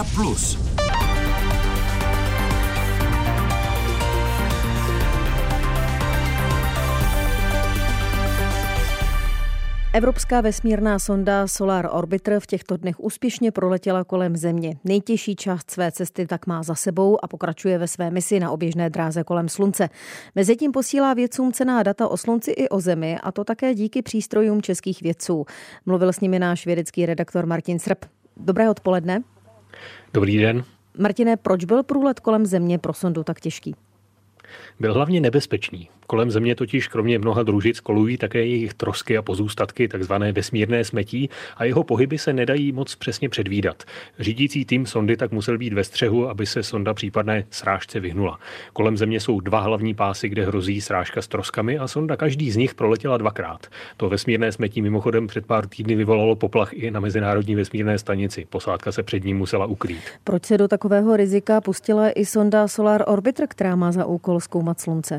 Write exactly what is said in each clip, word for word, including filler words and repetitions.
plus. Evropská vesmírná sonda Solar Orbiter v těchto dnech úspěšně proletěla kolem Země. Nejtěžší část své cesty tak má za sebou a pokračuje ve své misi na oběžné dráze kolem Slunce. Mezitím posílá vědcům cenná data o Slunci i o Zemi, a to také díky přístrojům českých vědců. Mluvil s nimi náš vědecký redaktor Martin Srb. Dobré odpoledne. Dobrý den. Martine, proč byl průlet kolem Země pro sondu tak těžký? Byl hlavně nebezpečný. Kolem Země totiž kromě mnoha družic kolují také jejich trosky a pozůstatky, takzvané vesmírné smetí, a jeho pohyby se nedají moc přesně předvídat. Řídící tým sondy tak musel být ve střehu, aby se sonda případné srážce vyhnula. Kolem Země jsou dva hlavní pásy, kde hrozí srážka s troskami, a sonda každý z nich proletěla dvakrát. To vesmírné smetí mimochodem před pár týdny vyvolalo poplach i na Mezinárodní vesmírné stanici. Posádka se před ním musela ukrýt. Proč se do takového rizika pustila i sonda Solar Orbiter, která má za úkol zkoumat Slunce?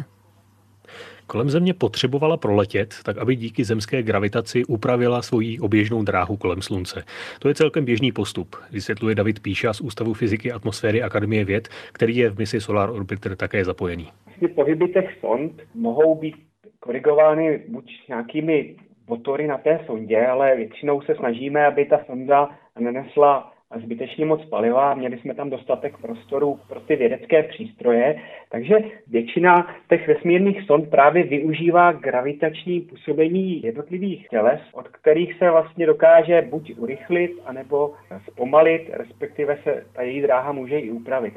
Kolem Země potřebovala proletět, tak aby díky zemské gravitaci upravila svoji oběžnou dráhu kolem Slunce. To je celkem běžný postup, vysvětluje David Píša z Ústavu fyziky atmosféry Akademie věd, který je v misi Solar Orbiter také zapojený. Pohyby těch sond mohou být korigovány buď nějakými motory na té sondě, ale většinou se snažíme, aby ta sonda nenesla zbytečně moc paliva, měli jsme tam dostatek prostoru pro ty vědecké přístroje, takže většina těch vesmírných sond právě využívá gravitační působení jednotlivých těles, od kterých se vlastně dokáže buď urychlit, anebo zpomalit, respektive se ta její dráha může i upravit.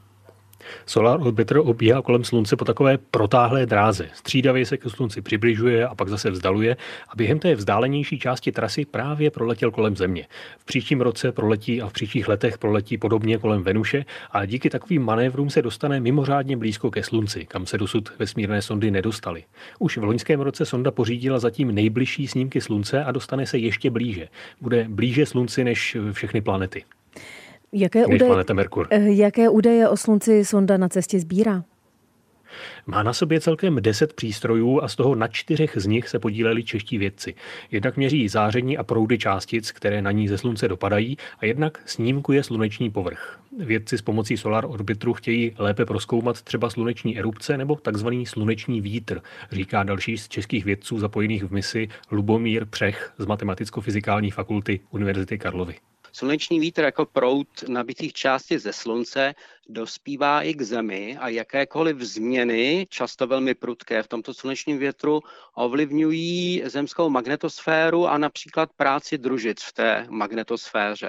Solar Orbiter obíhá kolem Slunce po takové protáhlé dráze. Střídavě se ke Slunci přibližuje a pak zase vzdaluje, a během té vzdálenější části trasy právě proletěl kolem Země. V příštím roce proletí a v příštích letech proletí podobně kolem Venuše a díky takovým manévrům se dostane mimořádně blízko ke Slunci, kam se dosud vesmírné sondy nedostaly. Už v loňském roce sonda pořídila zatím nejbližší snímky Slunce a dostane se ještě blíže. Bude blíže Slunci než všechny planety. Jaké údaje, jaké údaje o Slunci sonda na cestě sbírá? Má na sobě celkem deset přístrojů a z toho na čtyřech z nich se podíleli čeští vědci. Jednak měří záření a proudy částic, které na ní ze Slunce dopadají, a jednak snímkuje sluneční povrch. Vědci s pomocí Solar Orbiteru chtějí lépe prozkoumat třeba sluneční erupce nebo takzvaný sluneční vítr, říká další z českých vědců zapojených v misi Lubomír Přech z Matematicko-fyzikální fakulty Univerzity Karlovy. Sluneční vítr jako proud nabitých částic ze Slunce dospívá i k Zemi a jakékoliv změny, často velmi prudké v tomto slunečním větru, ovlivňují zemskou magnetosféru a například práci družic v té magnetosféře.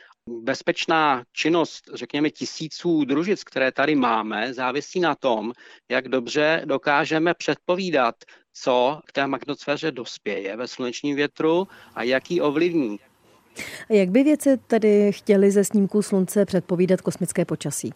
Bezpečná činnost, řekněme, tisíců družic, které tady máme, závisí na tom, jak dobře dokážeme předpovídat, co k té magnetosféře dospěje ve slunečním větru a jak ji ovlivní. A jak by vědci tedy chtěli ze snímků Slunce předpovídat kosmické počasí?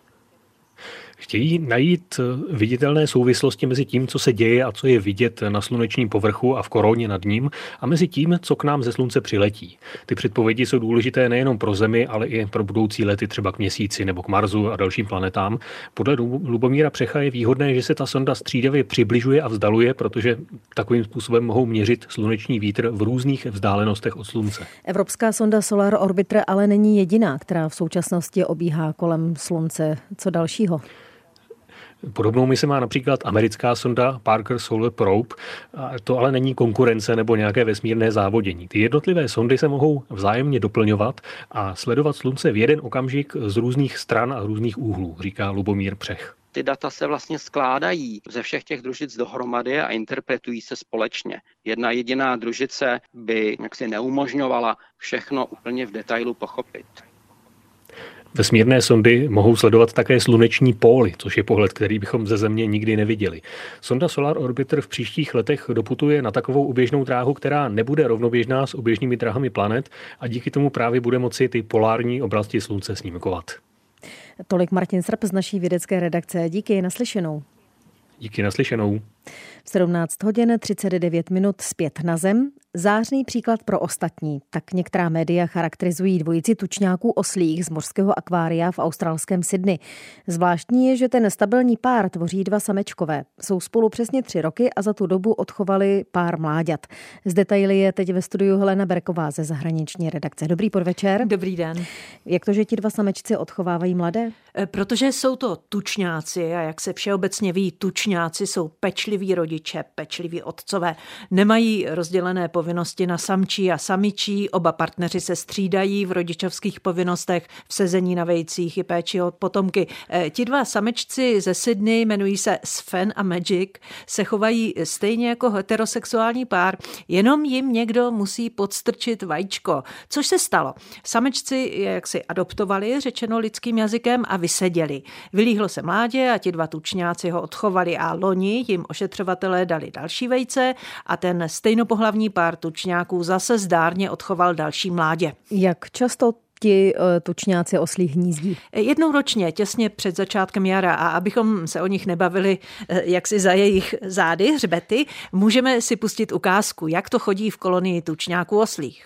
Chtějí najít viditelné souvislosti mezi tím, co se děje a co je vidět na slunečním povrchu a v koróně nad ním, a mezi tím, co k nám ze Slunce přiletí. Ty předpovědi jsou důležité nejenom pro Zemi, ale i pro budoucí lety třeba k Měsíci nebo k Marsu a dalším planetám. Podle Lubomíra Přecha je výhodné, že se ta sonda střídavě přibližuje a vzdaluje, protože takovým způsobem mohou měřit sluneční vítr v různých vzdálenostech od Slunce. Evropská sonda Solar Orbiter ale není jediná, která v současnosti obíhá kolem Slunce. Co dalšího? Podobnou misi má například americká sonda Parker Solar Probe. To ale není konkurence nebo nějaké vesmírné závodění. Ty jednotlivé sondy se mohou vzájemně doplňovat a sledovat Slunce v jeden okamžik z různých stran a různých úhlů, říká Lubomír Přech. Ty data se vlastně skládají ze všech těch družic dohromady a interpretují se společně. Jedna jediná družice by jaksi neumožňovala všechno úplně v detailu pochopit. Vesmírné sondy mohou sledovat také sluneční póly, což je pohled, který bychom ze Země nikdy neviděli. Sonda Solar Orbiter v příštích letech doputuje na takovou oběžnou dráhu, která nebude rovnoběžná s oběžnými dráhami planet, a díky tomu právě bude moci ty polární oblasti Slunce snímkovat. Tolik Martin Srb z naší vědecké redakce. Díky, naslyšenou. Díky, naslyšenou. V sedmnáct hodin třicet devět minut zpět na zem. Zářný příklad pro ostatní. Tak některá média charakterizují dvojici tučňáků oslích z mořského akvária v australském Sydney. Zvláštní je, že ten stabilní pár tvoří dva samečkové. Jsou spolu přesně tři roky a za tu dobu odchovali pár mláďat. Z detaily je teď ve studiu Helena Berková ze zahraniční redakce. Dobrý podvečer. Dobrý den. Jak to, že ti dva samečci odchovávají mladé? Protože jsou to tučňáci a jak se všeobecně ví, tučňáci jsou pečliví rodiče, pečliví otcové. Nemají rozdělené povinnosti na samčí a samičí, oba partneři se střídají v rodičovských povinnostech, v sezení na vejcích i péči o potomky. Ti dva samečci ze Sydney, jmenují se Sven a Magic, se chovají stejně jako heterosexuální pár, jenom jim někdo musí podstrčit vajíčko. Což se stalo. Samečci je jaksi adoptovali, řečeno lidským jazykem, a vyseděli. Vylíhlo se mládě a ti dva tučňáci ho odchovali a loni jim ošetřovatelé dali další vejce a ten stejnopohlavní pár tučňáků zase zdárně odchoval další mládě. Jak často ti tučňáci oslí hnízdí? Jednou ročně, těsně před začátkem jara, a abychom se o nich nebavili jaksi za jejich zády, hřbety, můžeme si pustit ukázku, jak to chodí v kolonii tučňáků oslích.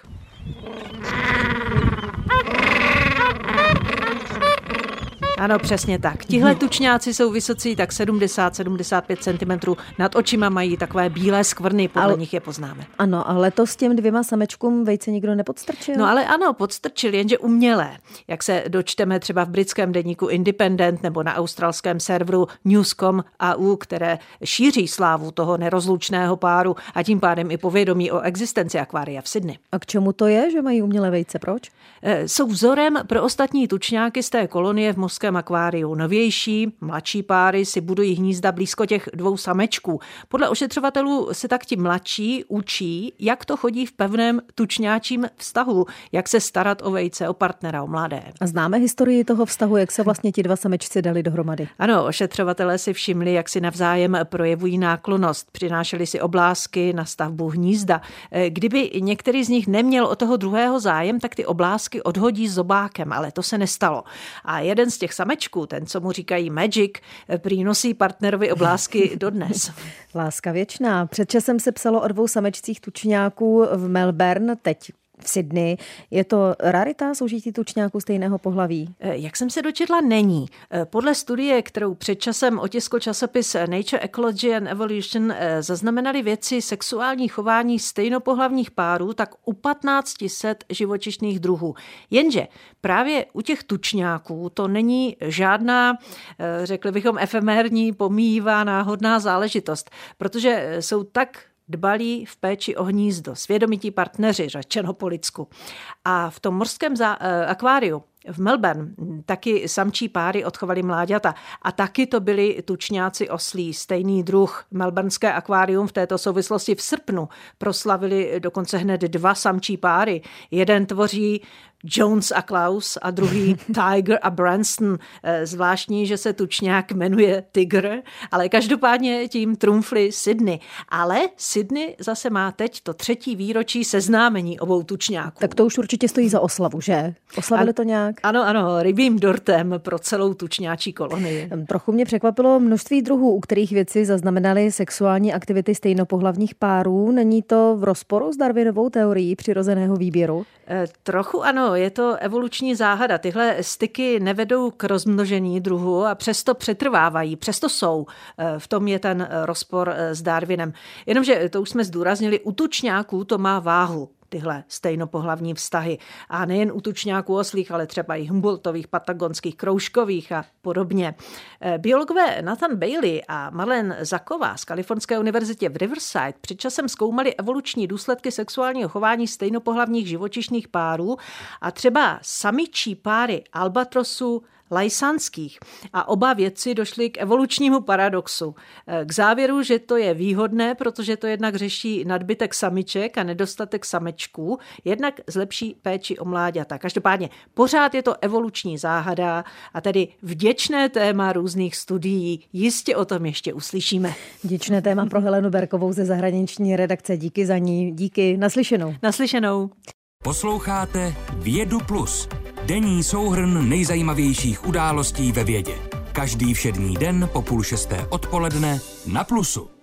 Ano, přesně tak. Tihle tučňáci jsou vysocí tak sedmdesát až sedmdesát pět centimetrů. Nad očima mají takové bílé skvrny, podle ale, nich je poznáme. Ano, a letos těm dvěma samečkům vejce nikdo nepodstrčil? No ale ano, podstrčil, jenže umělé. Jak se dočteme třeba v britském deníku Independent nebo na australském serveru News tečka com A U, které šíří slávu toho nerozlučného páru a tím pádem i povědomí o existenci akvária v Sydney. A k čemu to je, že mají umělé vejce? Proč? E, jsou vzorem pro ostatní tučňáky z té kolonie v mořském akváriu. Novější, mladší páry si budují hnízda blízko těch dvou samečků. Podle ošetřovatelů se tak ti mladší učí, jak to chodí v pevném tučňáčím vztahu, jak se starat o vejce, o partnera, o mladé. A známe historii toho vztahu, jak se vlastně ti dva samečci dali dohromady? Ano, ošetřovatelé si všimli, jak si navzájem projevují náklonnost. Přinášeli si oblásky na stavbu hnízda. Kdyby některý z nich neměl o toho druhého zájem, tak ty oblásky odhodí zobákem, ale to se nestalo. A jeden z těch samečků, ten, co mu říkají Magic, prý nosí partnerovi oblásky dodnes. Láska věčná. Před časem se psalo o dvou samečcích tučňáků v Melbourne, teď v Sydney. Je to rarita soužití tučňáků stejného pohlaví? Jak jsem se dočetla, není. Podle studie, kterou před časem otiskl časopis Nature Ecology and Evolution, zaznamenali vědci sexuální chování stejnopohlavních párů tak u patnáct set živočišných druhů. Jenže právě u těch tučňáků to není žádná, řekli bychom, efemérní, pomíjivá, náhodná záležitost, protože jsou tak dbalí v péči o hnízdo, svědomití partneři, řečeno po lidsku. A v tom mořském zá- akváriu v Melbourne taky samčí páry odchovali mláďata a taky to byli tučňáci oslí, stejný druh. Melbourneské akvárium v této souvislosti v srpnu proslavili dokonce hned dva samčí páry. Jeden tvoří Jones a Klaus a druhý Tiger a Branston. Zvláštní, že se tučňák jmenuje Tiger, ale každopádně tím trumfli Sydney. Ale Sydney zase má teď to třetí výročí seznámení obou tučňáků. Tak to už určitě stojí za oslavu, že? Oslavili to nějak? Ano, ano, rybím dortem pro celou tučňáčí kolonii. Trochu mě překvapilo množství druhů, u kterých vědci zaznamenali sexuální aktivity stejnopohlavních párů. Není to v rozporu s Darwinovou teorií přirozeného výběru? E, trochu ano, je to evoluční záhada. Tyhle styky nevedou k rozmnožení druhu a přesto přetrvávají, přesto jsou. E, v tom je ten rozpor s Darwinem. Jenomže to už jsme zdůraznili, u tučňáků to má váhu. Tyhle stejnopohlavní vztahy. A nejen u tučňáků oslých, ale třeba i Humboldtových, patagonských, kroužkových a podobně. Biologové Nathan Bailey a Marlene Zaková z Kalifornské univerzitě v Riverside před časem zkoumali evoluční důsledky sexuálního chování stejnopohlavních živočišných párů a třeba samičí páry albatrosů lajsanských. A oba vědci došli k evolučnímu paradoxu. K závěru, že to je výhodné, protože to jednak řeší nadbytek samiček a nedostatek samečků, jednak zlepší péči o mláďata. Každopádně pořád je to evoluční záhada a tedy vděčné téma různých studií. Jistě o tom ještě uslyšíme. Vděčné téma pro Helenu Berkovou ze zahraniční redakce. Díky za ní. Díky. Naslyšenou. Naslyšenou. Posloucháte Vědu plus. Denní souhrn nejzajímavějších událostí ve vědě. Každý všední den po půl šesté odpoledne na Plusu.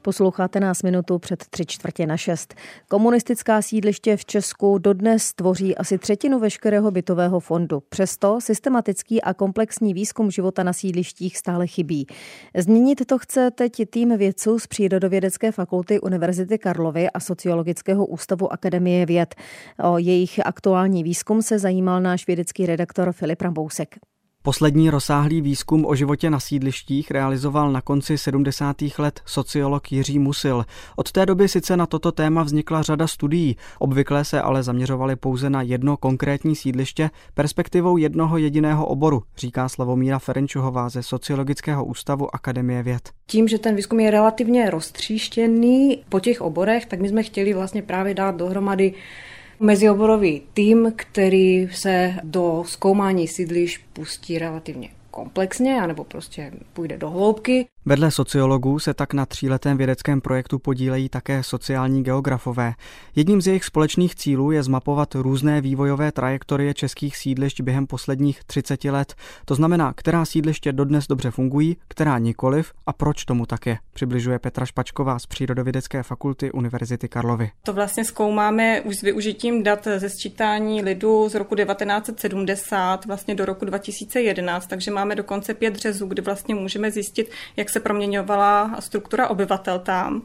Posloucháte nás minutu před tři čtvrtě na šest. Komunistická sídliště v Česku dodnes tvoří asi třetinu veškerého bytového fondu. Přesto systematický a komplexní výzkum života na sídlištích stále chybí. Změnit to chce teď tým vědců z Přírodovědecké fakulty Univerzity Karlovy a Sociologického ústavu Akademie věd. O jejich aktuální výzkum se zajímal náš vědecký redaktor Filip Rambousek. Poslední rozsáhlý výzkum o životě na sídlištích realizoval na konci sedmdesátých let sociolog Jiří Musil. Od té doby sice na toto téma vznikla řada studií, obvykle se ale zaměřovaly pouze na jedno konkrétní sídliště perspektivou jednoho jediného oboru, říká Slavomíra Ferenčuhová ze Sociologického ústavu Akademie věd. Tím, že ten výzkum je relativně roztříštěný po těch oborech, tak my jsme chtěli vlastně právě dát dohromady mezioborový tým, který se do zkoumání sídlišť pustí relativně komplexně, anebo prostě půjde do hloubky. Vedle sociologů se tak na tříletém vědeckém projektu podílejí také sociální geografové. Jedním z jejich společných cílů je zmapovat různé vývojové trajektorie českých sídlišť během posledních třiceti let. To znamená, která sídliště dodnes dobře fungují, která nikoliv a proč tomu tak je, přibližuje Petra Špačková z Přírodovědecké fakulty Univerzity Karlovy. To vlastně zkoumáme už s využitím dat ze sčítání lidu z roku devatenáct set sedmdesát vlastně do roku dva tisíce jedenáct, takže máme dokonce pět řezů, kdy vlastně můžeme zjistit, jak se proměňovala struktura obyvatel tam.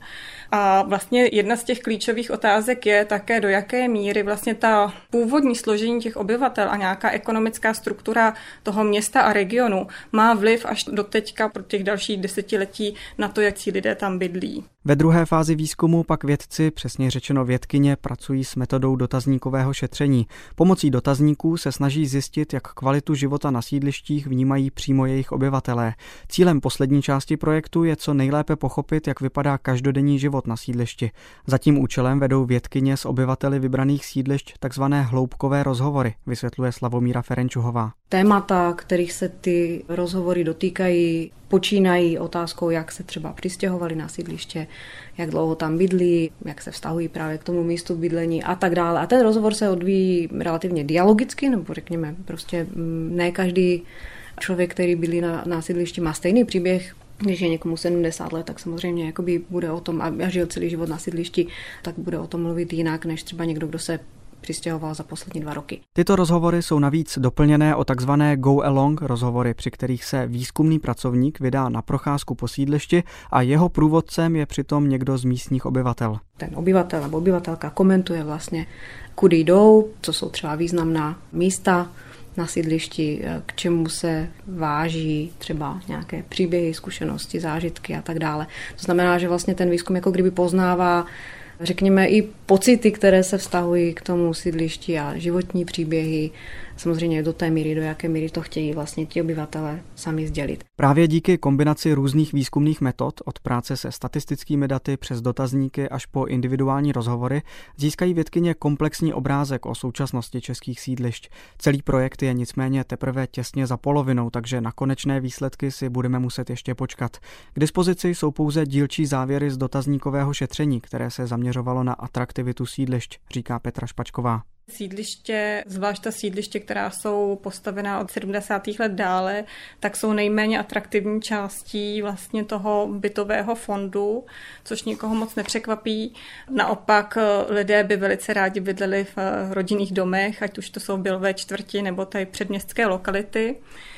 A vlastně jedna z těch klíčových otázek je také, do jaké míry vlastně ta původní složení těch obyvatel a nějaká ekonomická struktura toho města a regionu má vliv až do teďka pro těch dalších desetiletí na to, jak ti lidé tam bydlí. Ve druhé fázi výzkumu pak vědci, přesně řečeno vědkyně, pracují s metodou dotazníkového šetření. Pomocí dotazníků se snaží zjistit, jak kvalitu života na sídlištích vnímají přímo jejich obyvatelé. Cílem poslední části projektu je co nejlépe pochopit, jak vypadá každodenní život na sídlišti. Za tím účelem vedou vědkyně s obyvateli vybraných sídlišť takzvané hloubkové rozhovory, vysvětluje Slavomíra Ferenčuhová. Témata, kterých se ty rozhovory dotýkají, počínají otázkou, jak se třeba přistěhovali na sídliště, jak dlouho tam bydlí, jak se vztahují právě k tomu místu bydlení a tak dále. A ten rozhovor se odvíjí relativně dialogicky, nebo řekněme, prostě ne každý člověk, který bydlí na, na sídlišti, má stejný příběh. Když je někomu sedmdesát let, tak samozřejmě jakoby bude o tom, a žil celý život na sídlišti, tak bude o tom mluvit jinak, než třeba někdo, kdo se přistěhoval za poslední dva roky. Tyto rozhovory jsou navíc doplněné o takzvané go-along rozhovory, při kterých se výzkumný pracovník vydá na procházku po sídlišti a jeho průvodcem je přitom někdo z místních obyvatel. Ten obyvatel nebo obyvatelka komentuje vlastně, kudy jdou, co jsou třeba významná místa na sídlišti, k čemu se váží třeba nějaké příběhy, zkušenosti, zážitky a tak dále. To znamená, že vlastně ten výzkum jako kdyby poznává, řekněme, i pocity, které se vztahují k tomu sídlišti a životní příběhy, samozřejmě do té míry, do jaké míry to chtějí vlastně ti obyvatelé sami sdělit. Právě díky kombinaci různých výzkumných metod, od práce se statistickými daty přes dotazníky až po individuální rozhovory, získají vědkyně komplexní obrázek o současnosti českých sídlišť. Celý projekt je nicméně teprve těsně za polovinou, takže na konečné výsledky si budeme muset ještě počkat. K dispozici jsou pouze dílčí závěry z dotazníkového šetření, které se zaměřovalo na atraktivitu sídlišť, říká Petra Špačková. Sídliště, zvlášť ta sídliště, která jsou postavená od sedmdesátých let dále, tak jsou nejméně atraktivní částí vlastně toho bytového fondu, což nikoho moc nepřekvapí. Naopak lidé by velice rádi bydleli v rodinných domech, ať už to jsou bylové čtvrti nebo tady předměstské lokality.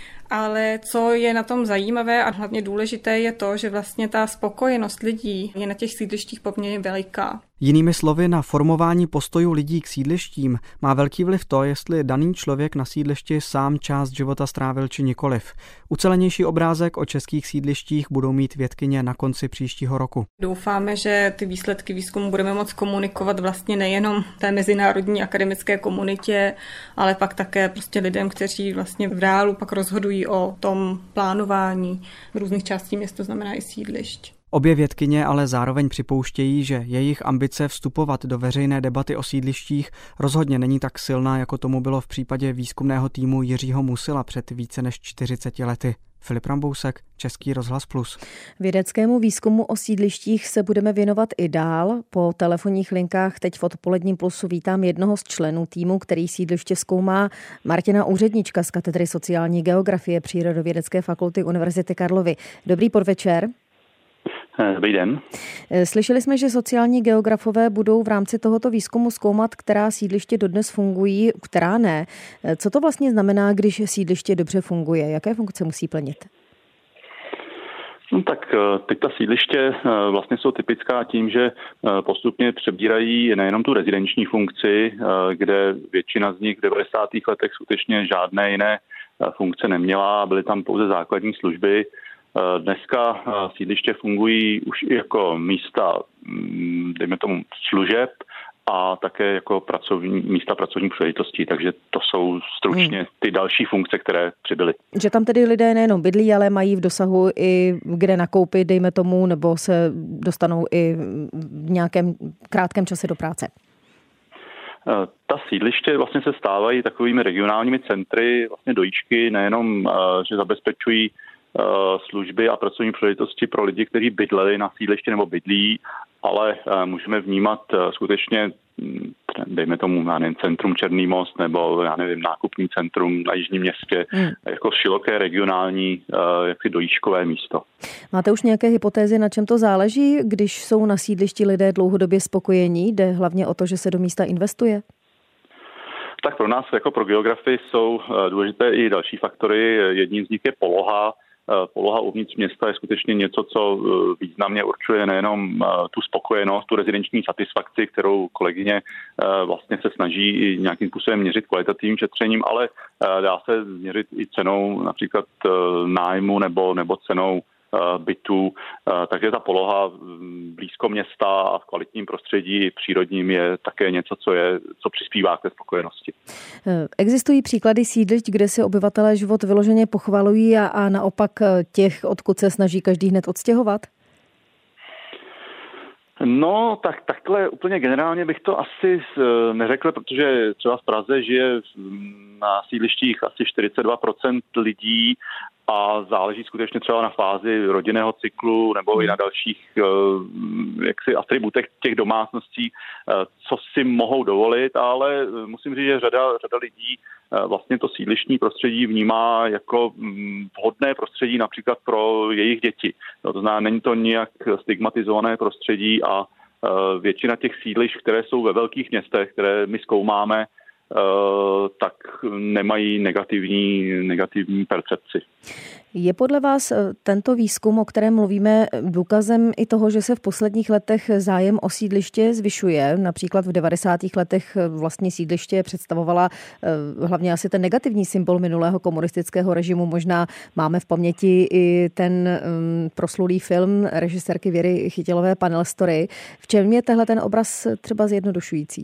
Ale co je na tom zajímavé a hlavně důležité je to, že vlastně ta spokojenost lidí je na těch sídlištích poměrně veliká. Jinými slovy, na formování postojů lidí k sídlištím má velký vliv to, jestli daný člověk na sídlišti sám část života strávil či nikoliv. Ucelenější obrázek o českých sídlištích budou mít vědkyně na konci příštího roku. Doufáme, že ty výsledky výzkumu budeme moct komunikovat vlastně nejenom té mezinárodní akademické komunitě, ale pak také prostě lidem, kteří vlastně v reálu pak rozhodují o tom plánování v různých částí města, to znamená i sídlišť. Obě vědkyně ale zároveň připouštějí, že jejich ambice vstupovat do veřejné debaty o sídlištích rozhodně není tak silná, jako tomu bylo v případě výzkumného týmu Jiřího Musila před více než čtyřiceti lety. Filip Rambousek, Český rozhlas plus. Vědeckému výzkumu o sídlištích se budeme věnovat i dál. Po telefonních linkách teď v odpoledním plusu vítám jednoho z členů týmu, který sídliště zkoumá, Martina Úřednička z katedry sociální geografie Přírodovědecké fakulty Univerzity Karlovy. Dobrý podvečer. Dobrý den. Slyšeli jsme, že sociální geografové budou v rámci tohoto výzkumu zkoumat, která sídliště dodnes fungují, která ne. Co to vlastně znamená, když sídliště dobře funguje? Jaké funkce musí plnit? No tak teď ta sídliště vlastně jsou typická tím, že postupně přebírají nejenom tu rezidenční funkci, kde většina z nich v devadesátých letech skutečně žádné jiné funkce neměla, byly tam pouze základní služby. Dneska sídliště fungují už i jako místa, dejme tomu, služeb a také jako pracovní, místa pracovních příležitostí, takže to jsou stručně ty další funkce, které přibyly. Že tam tedy lidé nejenom bydlí, ale mají v dosahu i kde nakoupit, dejme tomu, nebo se dostanou i v nějakém krátkém čase do práce. Ta sídliště vlastně se stávají takovými regionálními centry, vlastně dojíčky, nejenom, že zabezpečují služby a pracovní příležitosti pro lidi, kteří bydleli na sídlišti nebo bydlí, ale můžeme vnímat skutečně, dejme tomu, já nevím, centrum Černý Most nebo, já nevím, nákupní centrum na Jižním Městě, hmm. jako široké regionální jaksi dojíčkové místo. Máte už nějaké hypotézy, na čem to záleží, když jsou na sídlišti lidé dlouhodobě spokojení? Jde hlavně o to, že se do místa investuje? Tak pro nás jako pro geografy jsou důležité i další faktory. Jedním z nich je poloha. Poloha uvnitř města je skutečně něco, co významně určuje nejenom tu spokojenost, tu rezidenční satisfakci, kterou kolegyně vlastně se snaží nějakým způsobem měřit kvalitativním šetřením, ale dá se měřit i cenou například nájmu nebo, nebo cenou bytů, takže ta poloha blízko města a v kvalitním prostředí přírodním je také něco, co je, co přispívá k té spokojenosti. Existují příklady sídlišť, kde si obyvatelé život vyloženě pochvalují a, a naopak těch, odkud se snaží každý hned odstěhovat? No, tak takhle úplně generálně bych to asi neřekl, protože třeba v Praze žije na sídlištích asi čtyřicet dva procent lidí a záleží skutečně třeba na fázi rodinného cyklu nebo i na dalších jaksi atributech těch domácností, co si mohou dovolit, ale musím říct, že řada, řada lidí vlastně to sídlištní prostředí vnímá jako vhodné prostředí například pro jejich děti. To znamená, není to nijak stigmatizované prostředí a většina těch sídlišť, které jsou ve velkých městech, které my zkoumáme, tak nemají negativní, negativní percepci. Je podle vás tento výzkum, o kterém mluvíme, důkazem i toho, že se v posledních letech zájem o sídliště zvyšuje? Například v devadesátých letech vlastně sídliště představovala hlavně asi ten negativní symbol minulého komunistického režimu. Možná máme v paměti i ten proslulý film režisérky Věry Chytilové Panel Story. V čem je tehle ten obraz třeba zjednodušující?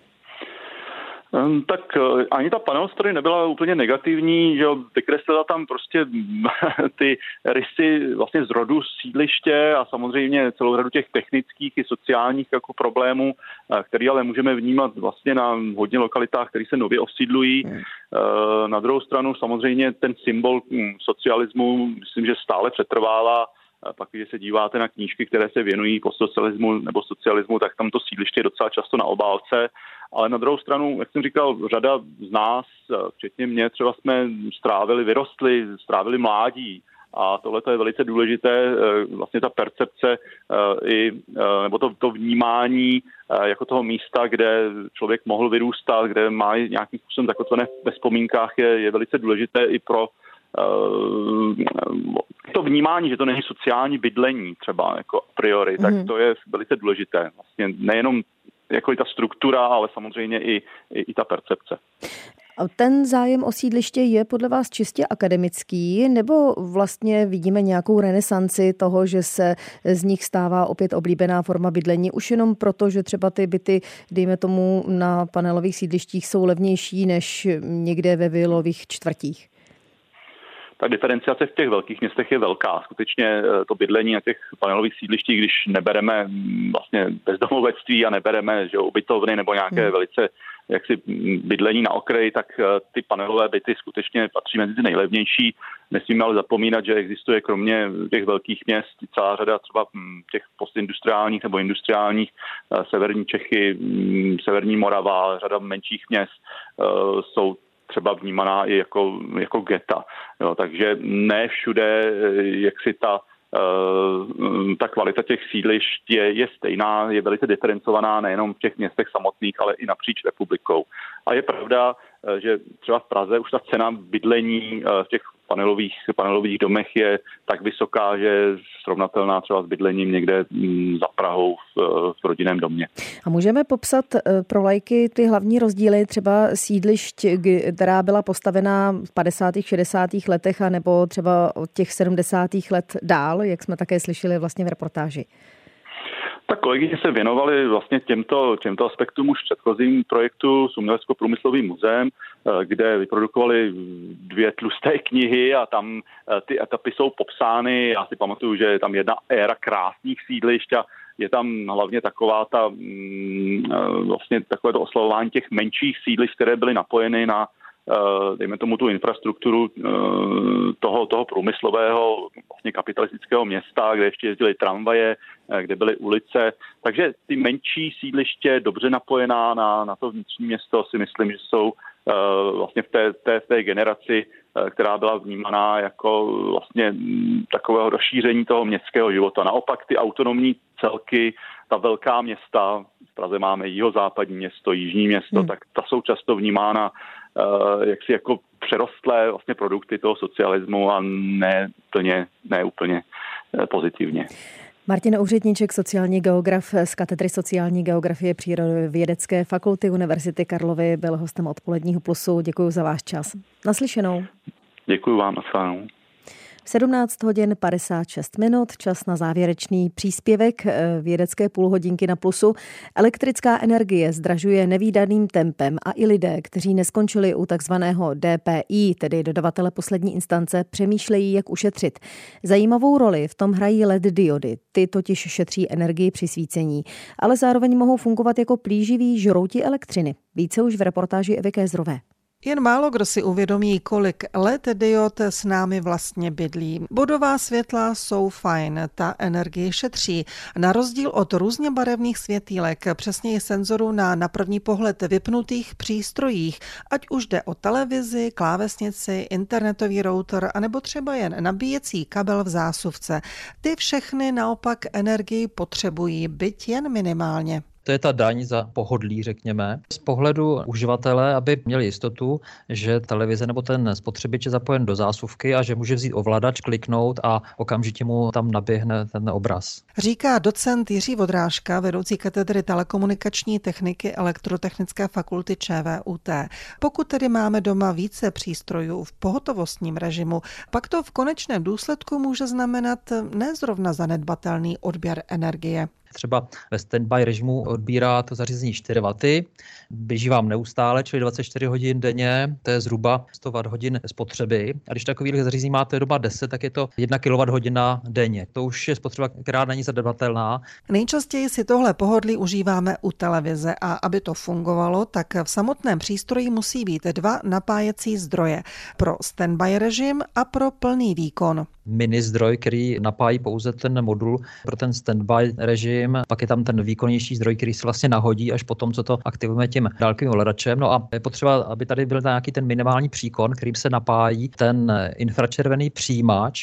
Tak ani ta panel story nebyla úplně negativní, že vykreslila tam prostě ty rysy vlastně z rodu sídliště a samozřejmě celou řadu těch technických i sociálních jako problémů, který ale můžeme vnímat vlastně na hodně lokalitách, které se nově osídlují. Hmm. Na druhou stranu samozřejmě ten symbol socialismu, myslím, že stále přetrvává. Pak, když se díváte na knížky, které se věnují postsocialismu nebo socialismu, tak tam to sídliště je docela často na obálce. Ale na druhou stranu, jak jsem říkal, řada z nás, včetně mě, třeba jsme strávili, vyrostli, strávili mládí. A tohle je velice důležité, vlastně ta percepce i, nebo to, to vnímání jako toho místa, kde člověk mohl vyrůstat, kde má nějakým způsobem zakotvené ve vzpomínkách, je, je velice důležité i pro to vnímání, že to není sociální bydlení třeba jako a priori, tak to je velice důležité. Vlastně nejenom jako i ta struktura, ale samozřejmě i, i, i ta percepce. Ten zájem o sídliště je podle vás čistě akademický, nebo vlastně vidíme nějakou renesanci toho, že se z nich stává opět oblíbená forma bydlení, už jenom proto, že třeba ty byty, dejme tomu, na panelových sídlištích jsou levnější než někde ve vilových čtvrtích? Ta diferenciace v těch velkých městech je velká. Skutečně to bydlení na těch panelových sídlištích, když nebereme vlastně bezdomovectví a nebereme že ubytovny nebo nějaké hmm. velice jaksi bydlení na okraji, tak ty panelové byty skutečně patří mezi ty nejlevnější. Nesmíme ale zapomínat, že existuje kromě těch velkých měst celá řada třeba těch postindustriálních nebo industriálních, severní Čechy, severní Morava, řada menších měst jsou třeba vnímaná i jako, jako geta. Jo, takže ne všude, jak si ta ta kvalita těch sídlišť je, je stejná, je velice diferencovaná nejenom v těch městech samotných, ale i napříč republikou. A je pravda, že třeba v Praze už ta cena bydlení v těch panelových, panelových domech je tak vysoká, že je srovnatelná třeba s bydlením někde za Prahou v, v rodinném domě. A můžeme popsat pro laiky ty hlavní rozdíly třeba sídlišť, která byla postavená v padesátých, šedesátých letech a nebo třeba od těch sedmdesátých let dál, jak jsme také slyšeli vlastně v reportáži? Tak kolegyně se věnovali vlastně těmto, těmto aspektům už v předchozím projektu s Umělecko-průmyslovým muzeem, kde vyprodukovali dvě tlusté knihy a tam ty etapy jsou popsány. Já si pamatuju, že je tam jedna éra krásných sídlišť a je tam hlavně taková ta, vlastně takové to oslavování těch menších sídlišť, které byly napojeny na dejme tomu tu infrastrukturu toho, toho průmyslového, vlastně kapitalistického města, kde ještě jezdily tramvaje, kde byly ulice. Takže ty menší sídliště, dobře napojená na, na to vnitřní město, si myslím, že jsou vlastně v té, té, v té generaci, která byla vnímaná jako vlastně takového rozšíření toho městského života. Naopak ty autonomní celky, ta velká města, v Praze máme jihozápadní město, jižní město, hmm. tak ta jsou často vnímána jaksi jako přerostlé vlastně produkty toho socialismu a ne úplně, ne úplně pozitivně. Martin Úředníček, sociální geograf z katedry sociální geografie Přírodovědecké fakulty Univerzity Karlovy, byl hostem Odpoledního plusu. Děkuji za váš čas. Naslyšenou. Děkuji vám, naslyšenou. sedmnáct hodin padesát šest minut, čas na závěrečný příspěvek vědecké půlhodinky na plusu. Elektrická energie zdražuje nevídaným tempem a i lidé, kteří neskončili u takzvaného D P I, tedy dodavatele poslední instance, přemýšlejí, jak ušetřit. Zajímavou roli v tom hrají L E D diody. Ty totiž šetří energii při svícení, ale zároveň mohou fungovat jako plíživí žrouti elektřiny. Více už v reportáži Evy Kézrové. Jen málo kdo si uvědomí, kolik L E D diod s námi vlastně bydlí. Bodová světla jsou fajn, ta energie šetří. Na rozdíl od různě barevných světýlek, přesněji senzorů na na první pohled vypnutých přístrojích, ať už jde o televizi, klávesnici, internetový router, anebo třeba jen nabíjecí kabel v zásuvce. Ty všechny naopak energii potřebují, byť jen minimálně. To je ta daň za pohodlí, řekněme. Z pohledu uživatele, aby měli jistotu, že televize nebo ten spotřebič je zapojen do zásuvky a že může vzít ovladač, kliknout a okamžitě mu tam naběhne ten obraz. Říká docent Jiří Vodrážka, vedoucí katedry telekomunikační techniky Elektrotechnické fakulty Č V U T. Pokud tedy máme doma více přístrojů v pohotovostním režimu, pak to v konečném důsledku může znamenat nezrovna zanedbatelný odběr energie. Třeba ve standby režimu odbírá to zařízení čtyři waty, běží vám neustále, čili dvacet čtyři hodin denně, to je zhruba sto watthodin spotřeby. A když takových zařízení máte doma deset, tak je to jedna kilowatthodina denně. To už je spotřeba, která není zanedbatelná. Nejčastěji si tohle pohodlí užíváme u televize a aby to fungovalo, tak v samotném přístroji musí být dva napájecí zdroje pro standby režim a pro plný výkon. Mini zdroj, který napájí pouze ten modul pro ten standby režim, pak je tam ten výkonnější zdroj, který se vlastně nahodí až potom, co to aktivujeme tím dálkovým ovladačem. No a je potřeba, aby tady byl nějaký ten minimální příkon, kterým se napájí ten infračervený přijímač,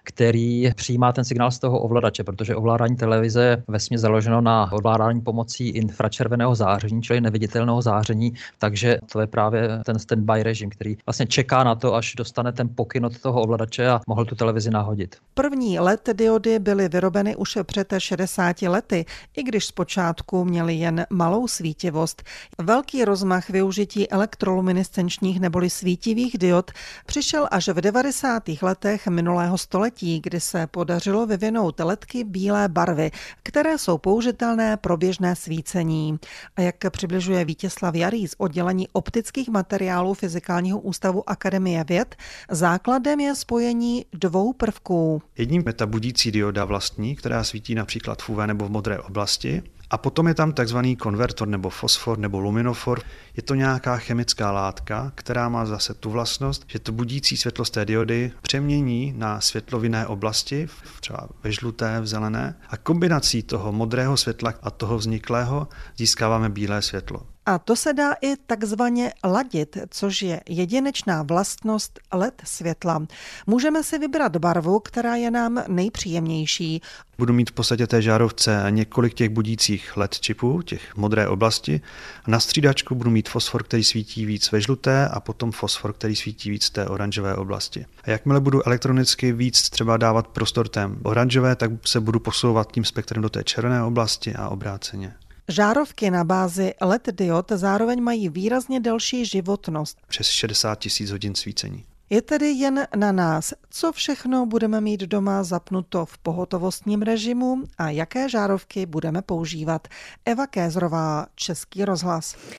který přijímá ten signál z toho ovladače, protože ovládání televize je vesměs založeno na ovládání pomocí infračerveného záření, čili neviditelného záření, takže to je právě ten standby režim, který vlastně čeká na to, až dostane ten pokyn od toho ovladače a mohl tu televizi nahodit. První L E D diody byly vyrobeny už před šedesáti lety, i když zpočátku měly jen malou svítivost. Velký rozmach využití elektroluminescenčních neboli svítivých diod přišel až v devadesátých letech minulého století, kdy se podařilo vyvinout ledky bílé barvy, které jsou použitelné pro běžné svícení. A jak přibližuje Vítězslav Jarý z oddělení optických materiálů Fyzikálního ústavu Akademie věd, základem je spojení dvou prvků. Jedním je ta budící dioda vlastní, která svítí například v U V nebo v modré oblasti. A potom je tam takzvaný konvertor nebo fosfor nebo luminofor. Je to nějaká chemická látka, která má zase tu vlastnost, že to budící světlo z té diody přemění na světlo v jiné oblasti, třeba ve žluté, v zelené. A kombinací toho modrého světla a toho vzniklého získáváme bílé světlo. A to se dá i takzvaně ladit, což je jedinečná vlastnost el é dé světla. Můžeme si vybrat barvu, která je nám nejpříjemnější. Budu mít v podstatě té žárovce několik těch budících el é dé čipů, těch modré oblasti. Na střídačku budu mít fosfor, který svítí víc ve žluté a potom fosfor, který svítí víc v té oranžové oblasti. A jakmile budu elektronicky víc třeba dávat prostor té oranžové, tak se budu posouvat tím spektrem do té červené oblasti a obráceně. Žárovky na bázi el é dé diod zároveň mají výrazně delší životnost. Přes šedesát tisíc hodin svícení. Je tedy jen na nás, co všechno budeme mít doma zapnuto v pohotovostním režimu a jaké žárovky budeme používat. Eva Kézrová, Český rozhlas.